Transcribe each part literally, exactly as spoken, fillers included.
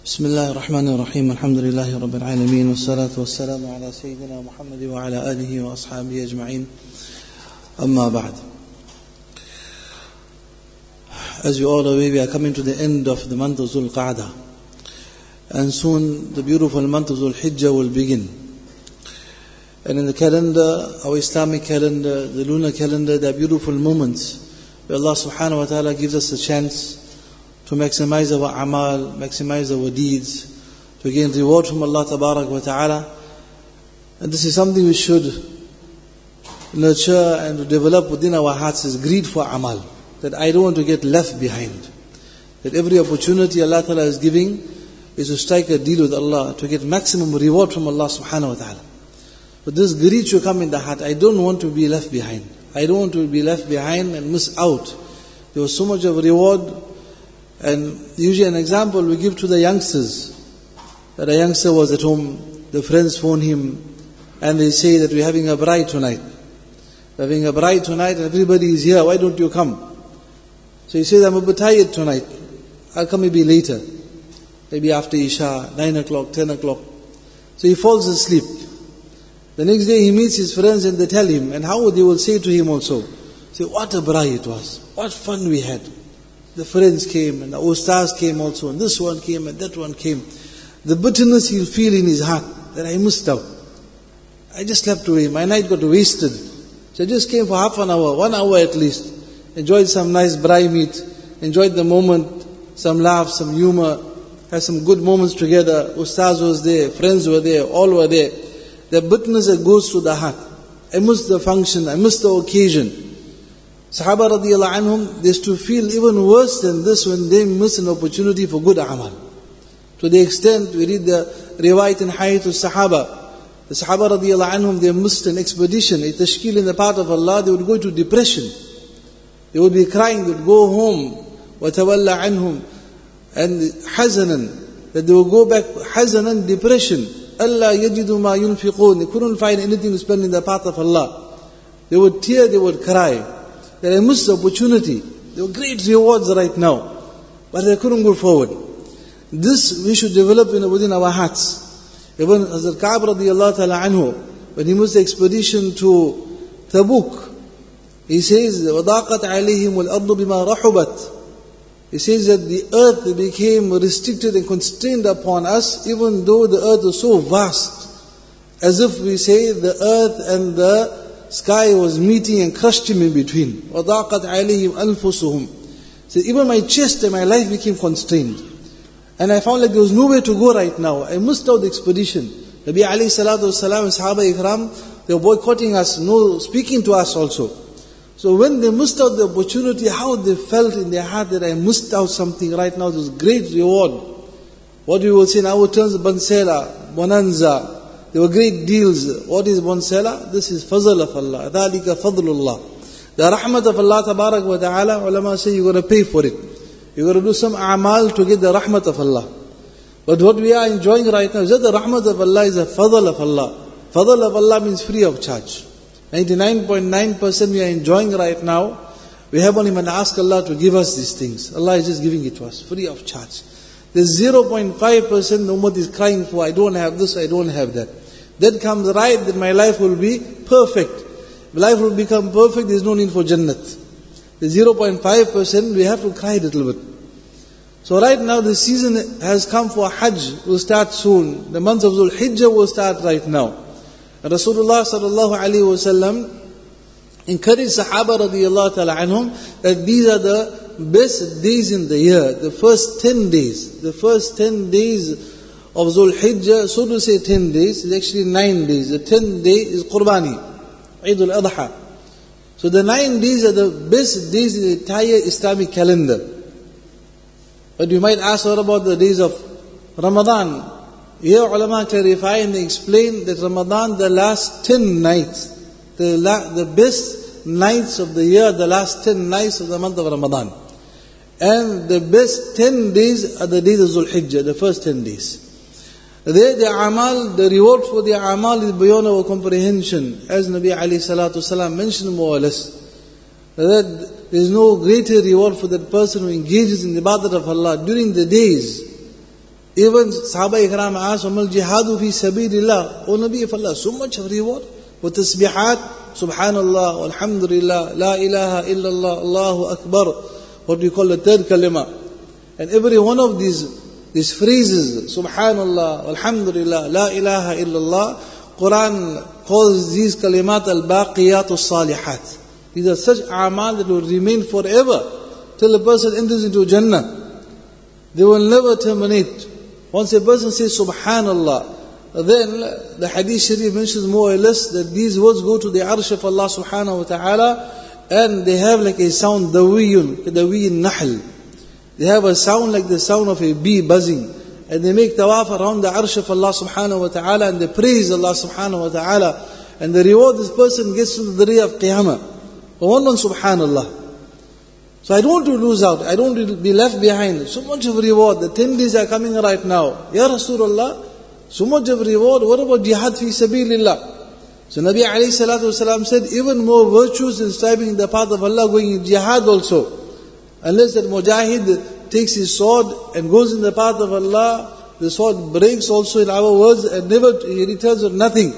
بسم الله الرحمن الرحيم الحمد لله رب العالمين والصلاة والسلام على سيدنا محمد وعلى آله وأصحابه أجمعين أما بعد. As you all are aware, we are coming to the end of the month of Dhul Qa'dah, and soon the beautiful month of Dhul Hijjah will begin. And in the calendar, our Islamic calendar, the lunar calendar, there are beautiful moments where Allah subhanahu wa ta'ala gives us a chance to maximize our amal, maximize our deeds, to gain reward from Allah tabarak wa ta'ala. And this is something we should nurture and to develop within our hearts, is greed for amal. That I don't want to get left behind. That every opportunity Allah ta'ala is giving is to strike a deal with Allah, to get maximum reward from Allah subhanahu wa ta'ala. But this greed should come in the heart. I don't want to be left behind. I don't want to be left behind and miss out. There was so much of reward. And usually an example we give to the youngsters, that a youngster was at home, the friends phone him, and they say that we're having a bride tonight. We're having a bride tonight and everybody is here, why don't you come? So he says, I'm a bit tired tonight, I'll come maybe later. Maybe after Isha, nine o'clock, ten o'clock. So he falls asleep. The next day he meets his friends and they tell him, and how they will say to him also, say, what a bride it was, what fun we had. The friends came and the ustaz came also, and this one came and that one came. The bitterness he'll feel in his heart that I missed out. I just slept away, my night got wasted. So I just came for half an hour, one hour at least. Enjoyed some nice braai meat, enjoyed the moment, some laughs, some humor, had some good moments together. Ustaz was there, friends were there, all were there. The bitterness that goes through the heart. I missed the function, I missed the occasion. Sahaba radiyallahu anhum, they used to feel even worse than this when they miss an opportunity for good amal. To the extent, we read the riwayat in Hayat al-Sahaba, the Sahaba radiyallahu anhum, they missed an expedition, a tashkil in the path of Allah, they would go into depression. They would be crying, they would go home, وَتَوَلَّ عَنْهُمْ, and hazanan, that they would go back, hazanan, depression. أَلَّا يَجِدُوا مَا يُنْفِقُونَ, they couldn't find anything to spend in the path of Allah. They would tear, they would cry. That I missed the opportunity. There were great rewards right now, but I couldn't go forward. This we should develop in, within our hearts. Even Hazrat Ka'b radiyallahu ta'ala anhu, when he missed the expedition to Tabuk, he says, وَضَاقَتْ عَلَيْهِمُ الْأَرْضُ بِمَا رَحُبَتْ. He says that the earth became restricted and constrained upon us, even though the earth was so vast. As if we say the earth and the sky was meeting and crushed him in between. وَضَاقَتْ عَلَيْهِمْ أَنفُسُهُمْ. So even my chest and my life became constrained. And I found like there was nowhere to go right now. I missed out the expedition. Nabi alayhi salatu wasalam and Sahaba Ikram, they were boycotting us, no speaking to us also. So when they missed out the opportunity, how they felt in their heart that I missed out something right now, this great reward. What we will say in our terms, Bansela, Bonanza, there were great deals. What is Bonsela? This is fazl of Allah. ذَلِكَ فَضْلُ اللَّهِ. The rahmat of Allah tabarak wa ta'ala, ulama say you got to pay for it. You got to do some amal to get the rahmat of Allah. But what we are enjoying right now is that the rahmat of Allah is a fadl of Allah. Fadl of Allah means free of charge. ninety-nine point nine percent we are enjoying right now. We have only to ask Allah to give us these things. Allah is just giving it to us, free of charge. There's zero point five percent the ummah is crying for, I don't have this, I don't have that. That comes right, that my life will be perfect. If life will become perfect, there's no need for Jannat. The zero point five percent, we have to cry a little bit. So right now the season has come for Hajj, will start soon. The month of Dhul Hijjah will start right now. And Rasulullah sallallahu alayhi wa sallam encouraged Sahaba radiyallahu ta'ala anhum that these are the best days in the year. The first ten days. The first ten days of Dhul Hijjah, so to say ten days, is actually nine days. The tenth day is Qurbani, Eid al-Adha. So the nine days are the best days in the entire Islamic calendar. But you might ask, what about the days of Ramadan? Here ulama clarify and they explain that Ramadan, the last ten nights, the, la, the best nights of the year, the last ten nights of the month of Ramadan. And the best ten days are the days of Dhul Hijjah, the first ten days. There the amal, the reward for the amal is beyond our comprehension. As Nabi alayhi salatu salam mentioned more or less, that there is no greater reward for that person who engages in the ibadat of Allah during the days. Even Sahaba Ikram asked, Amal jihadu fi sabeelillah. O Nabi of Allah, so much of reward. With tasbihat, subhanallah, alhamdulillah, la ilaha illallah, Allahu akbar. What we call the third kalima. And every one of these, these phrases, subhanallah, alhamdulillah, la ilaha illallah, Quran calls these kalimat al-baqiyat al-salihat. These are such a'mal that will remain forever till a person enters into Jannah. They will never terminate. Once a person says subhanallah, then the hadith sharif mentions more or less that these words go to the arsh of Allah subhanahu wa ta'ala, and they have like a sound, dawiyun, dawiyun nahl. They have a sound like the sound of a bee buzzing. And they make tawaf around the arsh of Allah subhanahu wa ta'ala, and they praise Allah subhanahu wa ta'ala. And the reward this person gets to the day of Qiyamah. One on subhanallah. So I don't want to lose out. I don't want to be left behind. So much of reward. The ten days are coming right now. Ya Rasulullah, so much of reward. What about jihad fi sabeelillah? So Nabi alayhi salatu wasalam said, even more virtues in striving in the path of Allah, going in jihad also. Unless that mujahid takes his sword and goes in the path of Allah, the sword breaks also in our words and never he returns with nothing.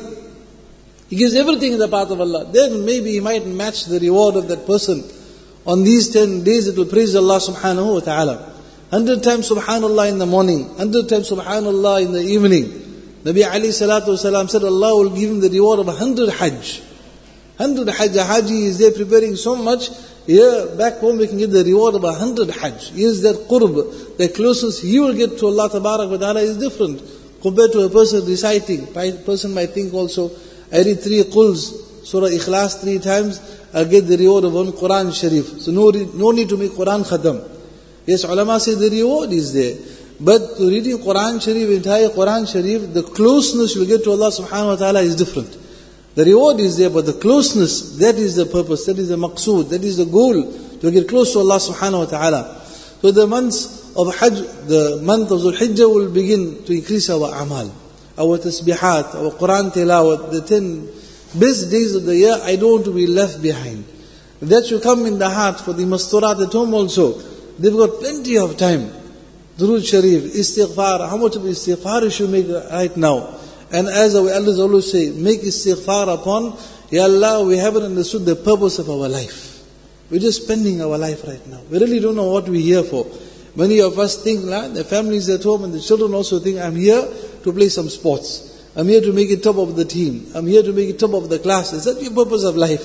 He gives everything in the path of Allah. Then maybe he might match the reward of that person. On these ten days it will praise Allah subhanahu wa ta'ala. Hundred times subhanallah in the morning, hundred times subhanallah in the evening. Nabi alayhi salatu wasalam said Allah will give him the reward of a hundred hajj. Hundred hajj, a haji is there preparing so much. Here, back home we can get the reward of a hundred hajj. Is that qurb, the closest he will get to Allah tabarak wa ta'ala is different compared to a person reciting. A person might think also, I read three quls, Surah Ikhlas three times, I'll get the reward of one Quran Sharif. So no, no need to make Quran khatam. Yes, ulama say the reward is there. But to reading Quran Sharif, entire Quran Sharif, the closeness you'll get to Allah subhanahu wa ta'ala is different. The reward is there, but the closeness, that is the purpose, that is the maqsood, that is the goal, to get close to Allah subhanahu wa ta'ala. So the months of Hajj, the month of Dhul Hijjah will begin to increase our amal, our tasbihat, our Quran tilawat, the ten best days of the year. I don't want to be left behind. That should come in the heart for the masturat at home also. They've got plenty of time. Durood Sharif, istighfar, how much of istighfar you should make right now? And as our elders always say, make istighfar upon, Ya Allah, we haven't understood the purpose of our life. We're just spending our life right now. We really don't know what we're here for. Many of us think, nah, the families at home and the children also think, I'm here to play some sports. I'm here to make it top of the team. I'm here to make it top of the class. Is that your purpose of life?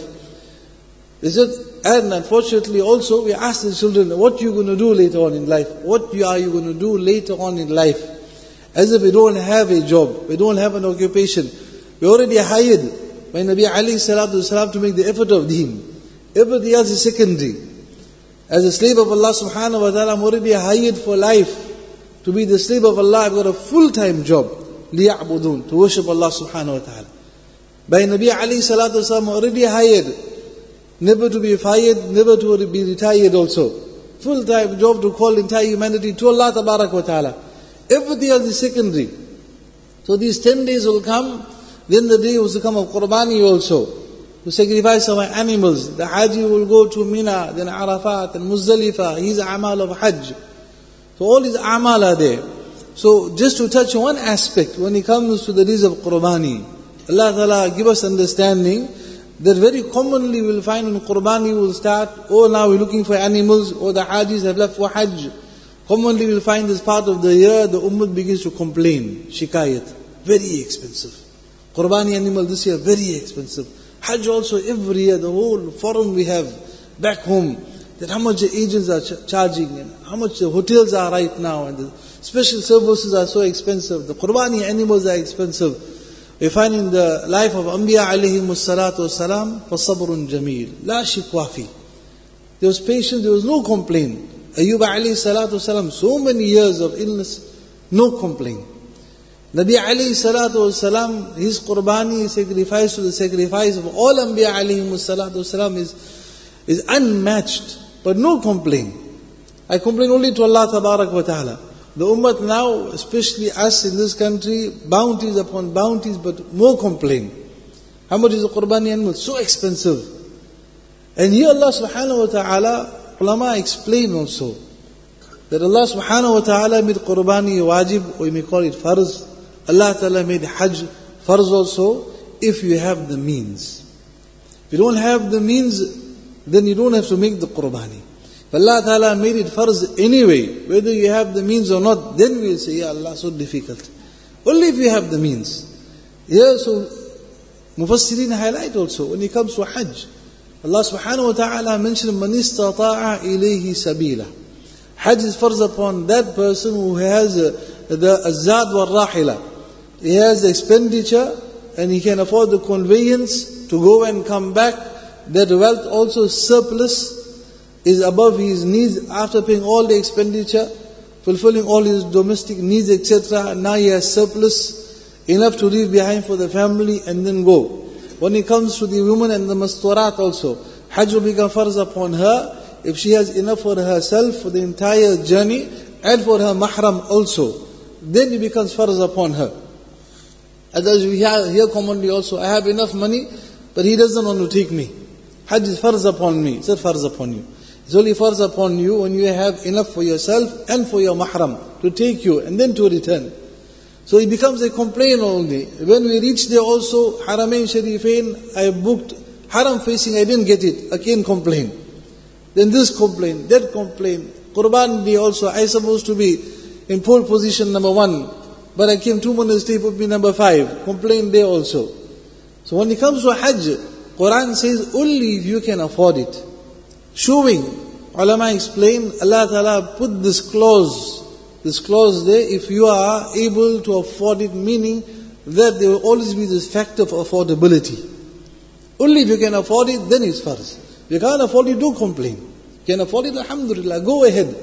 Is it? And unfortunately also we ask the children, what you going to do later on in life? What you are you going to do later on in life? As if we don't have a job, we don't have an occupation. We already hired by Nabi alayhi salatu wasalam to make the effort of deen. Everything else is secondary. As a slave of Allah subhanahu wa ta'ala, I'm already hired for life. To be the slave of Allah, I've got a full-time job. لِيَعْبُدُونَ, to worship Allah subhanahu wa ta'ala. By Nabi alayhi salatu wasalam, already hired. Never to be fired, never to be retired also. Full-time job to call entire humanity to Allah tabarak wa ta'ala. Everything else is secondary. So these ten days will come, then the day will come of Qurbani also, to sacrifice our animals. The Haji will go to Mina, then Arafat and Muzdalifah, his amal of Hajj. So all his amal are there. So just to touch one aspect, when it comes to the days of Qurbani, Allah Ta'ala give us understanding that very commonly we'll find when Qurbani will start, oh now we're looking for animals, or the Hajis have left for Hajj. Commonly we'll find this part of the year, the ummah begins to complain, shikayat, very expensive. Qurbani animal this year, very expensive. Hajj also every year, the whole forum we have back home, that how much the agents are ch- charging, and how much the hotels are right now, and the special services are so expensive, the Qurbani animals are expensive. We find in the life of Anbiya alayhimus salatu wasalam, فَصَبْرٌ جَمِيلٌ لَا شِكْوَافِ. There was patience, there was no complaint. Ayyub alayhi salatu wasalam, so many years of illness, no complaint. Nabi alayhi salatu wasalam, his qurbani, his sacrifice to the sacrifice of all Anbiya alayhi salatu wasalam is, is unmatched, but no complaint. I complain only to Allah tabarak wa ta'ala. The ummah now, especially us in this country, bounties upon bounties, but more complaint. How much is the qurbani animal? So expensive. And here Allah subhanahu wa ta'ala, ulama explain also, that Allah subhanahu wa ta'ala made Qurbani wajib, or you may call it farz. Allah ta'ala made Hajj farz also, if you have the means. If you don't have the means, then you don't have to make the Qurbani. If Allah ta'ala made it farz anyway, whether you have the means or not, then we'll say, Ya Allah, so difficult. Only if you have the means. Yeah, so Mufassirin highlight also, when it comes to Hajj, Allah subhanahu wa ta'ala mentioned, Man istata'a ilayhi sabila. Hajj is farz upon that person who has uh, the azad wal rahila. He has the expenditure and he can afford the conveyance to go and come back. That wealth also surplus is above his needs after paying all the expenditure, fulfilling all his domestic needs, et cetera. Now he has surplus enough to leave behind for the family and then go. When it comes to the woman and the masturat also, Hajj will become farz upon her if she has enough for herself for the entire journey and for her mahram also. Then it becomes farz upon her. As we hear commonly also, I have enough money, but he doesn't want to take me. Hajj is farz upon me. It's not farz upon you. It's only farz upon you when you have enough for yourself and for your mahram to take you and then to return. So it becomes a complaint only. When we reach there also, Haramain Sharifain, I booked haram facing, I didn't get it. Again complain. Then this complaint, that complaint. Qurban Day also, I supposed to be in pole position number one, but I came two minutes late, put me number five. Complaint there also. So when it comes to Hajj, Quran says only if you can afford it. Showing, ulama explain, Allah Ta'ala put this clause, this clause there, if you are able to afford it, meaning that there will always be this factor of affordability. Only if you can afford it, then it's farz. If you can't afford it, don't complain. You can afford it, alhamdulillah, go ahead.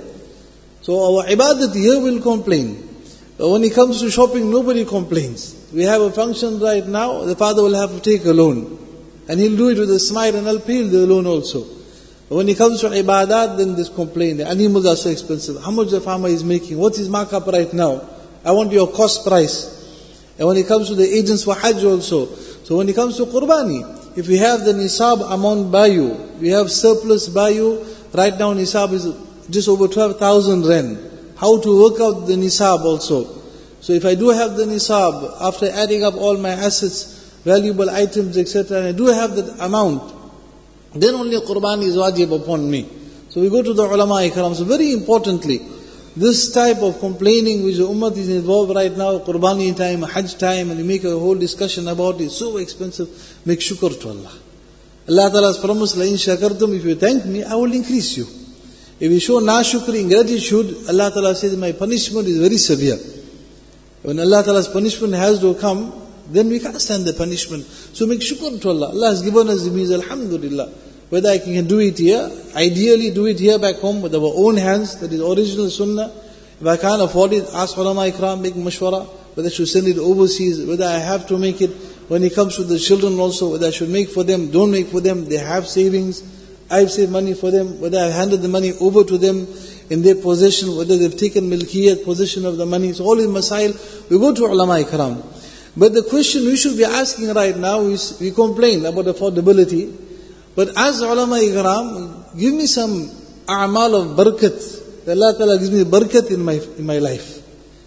So our ibadat here will complain. But when it comes to shopping, nobody complains. We have a function right now, the father will have to take a loan. And he'll do it with a smile and I'll pay the loan also. But when it comes to ibadat, then there's complaint. The animals are so expensive. How much the farmer is making? What's his markup right now? I want your cost price. And when it comes to the agents for Hajj also. So when it comes to Qurbani, if we have the nisab amount by you, we have surplus by you, right now nisab is just over twelve thousand rand. How to work out the nisab also. So if I do have the nisab, after adding up all my assets, valuable items, et cetera, and I do have that amount, then only Qurban is wajib upon me. So we go to the ulama ikram. So very importantly, this type of complaining which the ummah is involved right now, Qurbani time, Hajj time, and you make a whole discussion about it, so expensive, make shukr to Allah. Allah Ta'ala has promised, La in shakartum, if you thank me, I will increase you. If you show nashukri, ingratitude, Allah Ta'ala says, my punishment is very severe. When Allah Ta'ala's punishment has to come, then we can't stand the punishment. So make shukr to Allah. Allah has given us the means, alhamdulillah. Whether I can do it here, ideally do it here back home with our own hands, that is original sunnah. If I can't afford it, ask ulama ikram, make mashwara, whether I should send it overseas, whether I have to make it. When it comes to the children also, whether I should make for them, don't make for them, they have savings, I've saved money for them, whether I've handed the money over to them in their possession, whether they've taken milkiyat, possession of the money. So all in masail, we go to ulama ikram. But the question we should be asking right now is, we complain about affordability, but as ulama ikram, give me some a'mal of barakat. Allah Ta'ala gives me barakat in my in my life.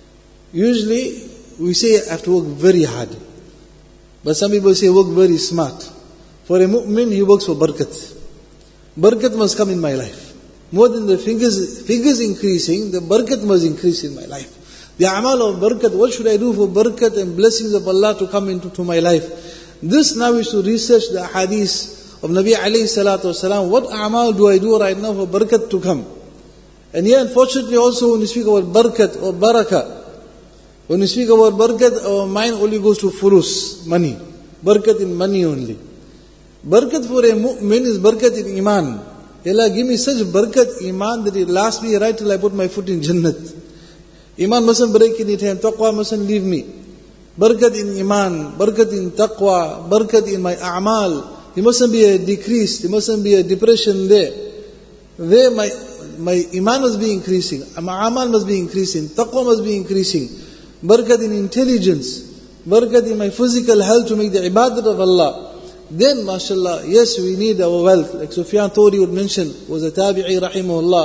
Usually, we say I have to work very hard. But some people say work very smart. For a mu'min, he works for barakat. Barakat must come in my life. More than the figures, figures increasing, the barakat must increase in my life. The a'mal of barakat, what should I do for barakat and blessings of Allah to come into to my life? This now is to research the hadith of Nabi alayhi salatu wasalam. What a'mal do I do right now for barakat to come? And here unfortunately also when we speak about barakat or barakah, when we speak about barakat, our mind only goes to fulus, money. Barakat in money only. Barakat for a mu'min is barakat in iman. Allah give me such barakat iman that it lasts me right till I put my foot in Jannat. Iman mustn't break any time, taqwa mustn't leave me. Barakat in iman, barakat in taqwa, barakat in my a'mal. There mustn't be a decrease, there mustn't be a depression there. There my my iman must be increasing, my amal must be increasing, taqwa must be increasing. Barakat in intelligence, barakat in my physical health to make the ibadat of Allah. Then, mashallah, yes, we need our wealth. Like Sufyan Thawri would mention, was a tabi'i rahimahullah.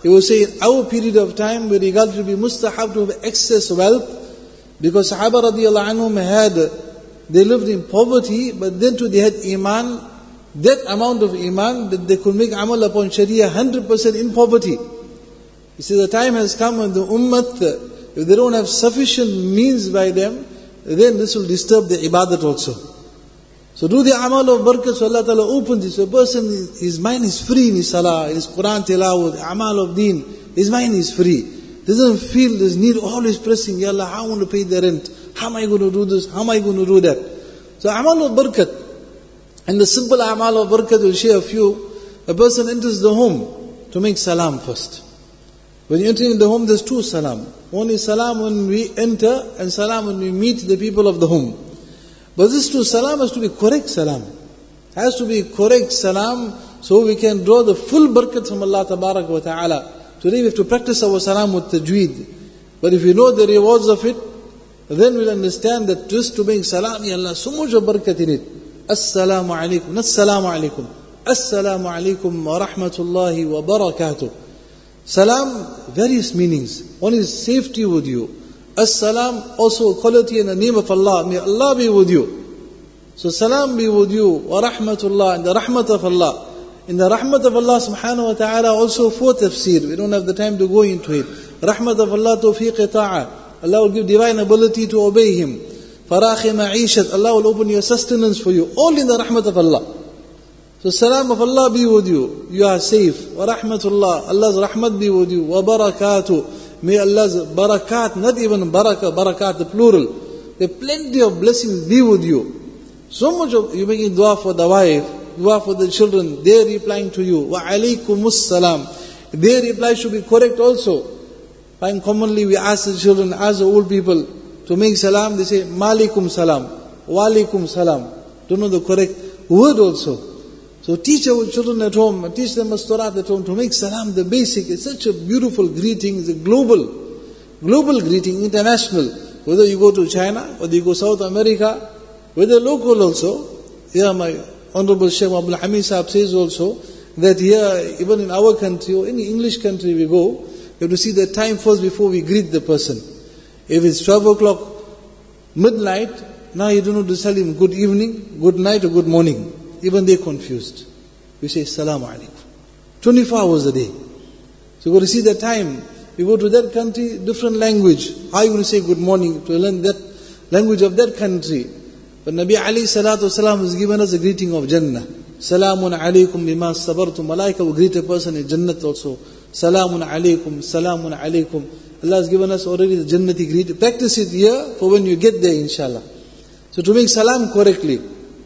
He was saying, our period of time, we regard to be mustahab to have excess wealth, because Sahaba radiallahu anhum had, they lived in poverty, but then too they had iman, that amount of iman that they could make amal upon Sharia one hundred percent in poverty. You see, the time has come when the ummah, if they don't have sufficient means by them, then this will disturb the ibadat also. So do the amal of barakat, so Allah Ta'ala opens this. A person, his mind is free in his salah, in his Quran tilawat, amal of deen, his mind is free. Doesn't feel this need always pressing, Ya Allah, how I want to pay the rent? How am I going to do this? How am I going to do that? So amal of barakat. And the simple amal of barakat will share a few. A person enters the home to make salam first. When you enter in the home, there's two salam. One is salam when we enter, and salam when we meet the people of the home. But this two salam has to be correct salam. Has to be correct salam, so we can draw the full barakat from Allah Tabarak wa Ta'ala. Today we have to practice our salam with tajweed. But if we know the rewards of it, then we'll understand that just to make salam, Ya Allah, so much of barakat in it. Assalamu alaikum, not salamu alaikum. Assalamu alaikum wa rahmatullahi wa barakatuh. Salam, various meanings. One is safety with you. As-salam, also a quality and a name of Allah. May Allah be with you. So salam be with you. Wa rahmatullah, and the rahmat of Allah. In the rahmat of Allah subhanahu wa ta'ala also for tafsir. We don't have the time to go into it. Rahmat of Allah tawfiq ta'a. Allah will give divine ability to obey Him. Faraqi ma'ishat. Allah will open your sustenance for you. All in the rahmat of Allah. So salam of Allah be with you. You are safe. Wa rahmatullah. Allah's rahmat be with you. Wa barakatuh. May Allah's barakat, not even barakah, barakat, the plural. There are plenty of blessings be with you. So much of, you making dua for the wife, dua for the children, they are replying to you. Wa alaikumus salam. Their reply should be correct also. And commonly we ask the children, ask the old people to make salam, they say, Malikum salam, Walikum salam. Don't know the correct word also. So teach our children at home, teach them masturat at home to make salam the basic. It's such a beautiful greeting, it's a global, global greeting, international. Whether you go to China, whether you go South America, whether local also. Here my Honorable Sheikh Abdul Hamid Sahab says also, that here, even in our country or any English country we go, we have to see the time first before we greet the person. If it's twelve o'clock, midnight, now you don't know to tell him good evening, good night or good morning. Even they're confused. We say, Assalamu alaikum. twenty-four hours a day. So you got to see the time. You go to that country, different language. How are you going to say good morning to learn that language of that country? But Nabi alayhi salatu wasalam has given us a greeting of Jannah. Salamun alaykum bima sabartum. Malaika will greet a person in Jannat also. Salamun alaykum, salamun alaykum. Allah has given us already the Jannati greeting. Practice it here for when you get there, inshallah. So to make salam correctly.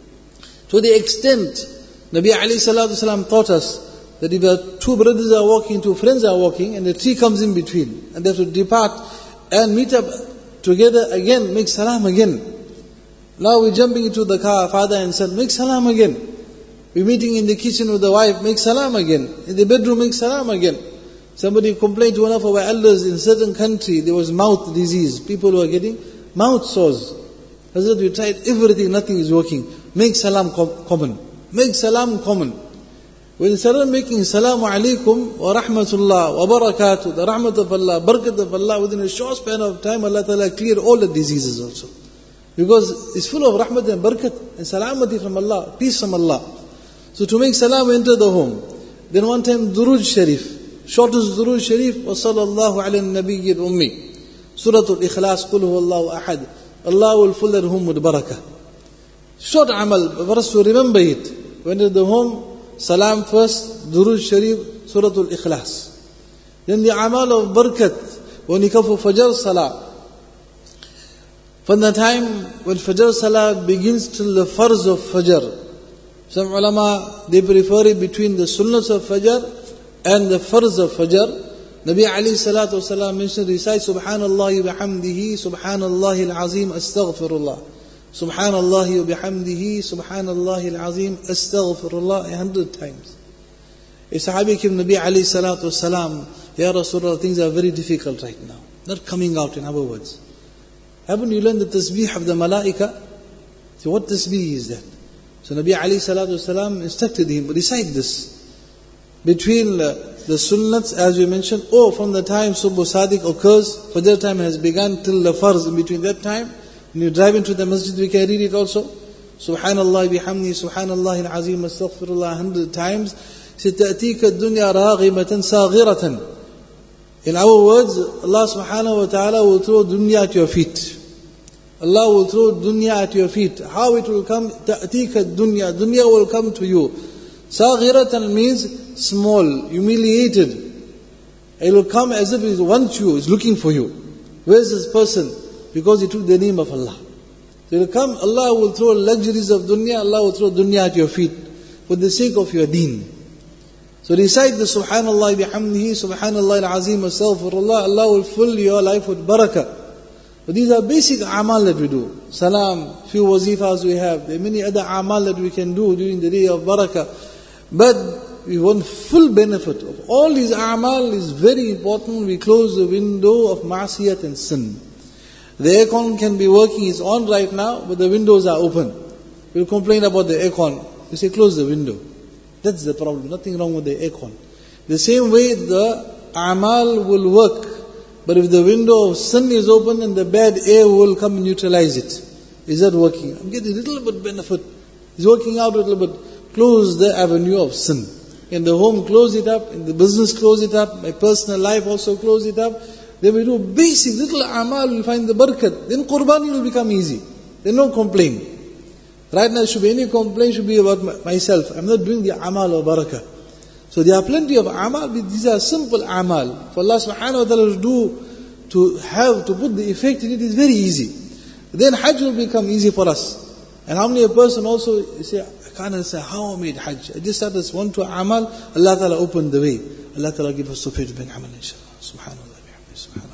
To the extent, Nabi alayhi salatu wasalam taught us that if the two brothers are walking, two friends are walking, and the tree comes in between, and they have to depart and meet up together again, make salam again. Now we're jumping into the car, father and son, make salam again. We're meeting in the kitchen with the wife, make salam again. In the bedroom, make salam again. Somebody complained to one of our elders in a certain country, there was mouth disease. People were getting mouth sores. Hazrat, we tried everything, nothing is working. Make salam com- common. Make salam common. When you start making salamu alaikum wa rahmatullah wa barakatuh, the rahmat of Allah, barakat of Allah, within a short span of time, Allah Ta'ala cleared all the diseases also. Because it's full of rahmat and barakat and salamati from Allah, peace from Allah. So to make salam, enter the home. Then one time, Durood Sharif. Shortest Durood Sharif, wa sallallahu ala nabiyyil ummi. Suratul Ikhlas, Qul huwallahu ahad. Allah will fill their home with barakah. Short amal, for us to remember it. When at the home, salam first, Durood Sharif, Suratul Ikhlas. Then the amal of barakat, when you come for Fajr Salah. From the time when Fajr Salah begins till the farz of Fajr. Some ulama, they prefer it between the sunnahs of Fajr and the farz of Fajr. Nabi alayhi salatu wasalam mentioned, recite Subhanallah wa bihamdihi, Subhanallah al-azim, astaghfirullah. Subhanallah wa bihamdihi, Subhanallah al-azim, astaghfirullah, a hundred times. A sahabi came Nabi alayhi salatu wasalam, Ya Rasulullah, things are very difficult right now. Not coming out, in other words. Haven't you learned the tasbih of the malaika? So what tasbih is that? So Nabi alayhi salatu wasalam instructed him, recite this. Between the sunnats as we mentioned, or from the time Subh Sadiq occurs, Fajr time has begun till the Farz, in between that time, when you drive into the masjid we can read it also. Subhanallah bihamdi, Subhanallah al-Azim, astaghfirullah a hundred times. سِتَأْتِيكَ الدُّنْيَا رَاغِمَةً صَاغِرَةً. In our words, Allah subhanahu wa ta'ala will throw dunya at your feet. Allah will throw dunya at your feet. How it will come? تَأْتِيكَ الدُّنْيا. Dunya will come to you. صَاغِرَةً means small, humiliated. It will come as if it wants you, is looking for you. Where is this person? Because he took the name of Allah. So it will come, Allah will throw luxuries of dunya, Allah will throw dunya at your feet for the sake of your deen. So recite the Subhanallah bihamdihi, Subhanallah al-Azim, astaghfirullah, Allah will fill your life with barakah. But these are basic amal that we do. Salam, few wazifas we have. There are many other amal that we can do during the day of barakah. But we want full benefit of all these amal is very important. We close the window of ma'asiyat and sin. The aircon can be working, it's on right now, but the windows are open. We'll complain about the aircon. We say close the window. That's the problem. Nothing wrong with the aircon. The same way the amal will work. But if the window of sin is open, then the bad air will come and neutralize it. Is that working? I'm getting a little bit benefit. It's working out a little bit. Close the avenue of sin. In the home, close it up. In the business, close it up. My personal life, also close it up. Then we do basic little amal, we'll find the barakat. Then qurbani will become easy. Then no complaint. Right now, should be any complaint should be about myself. I'm not doing the amal or barakah. So there are plenty of amal, but these are simple amal. For Allah subhanahu wa ta'ala to do, to have, to put the effect in it is very easy. Then Hajj will become easy for us. And how many a person also say, I can't understand how I made Hajj. I just started one to amal, Allah ta'ala opened the way. Allah ta'ala give us tawfiq bin amal inshallah. Subhanallah. Subhanallah.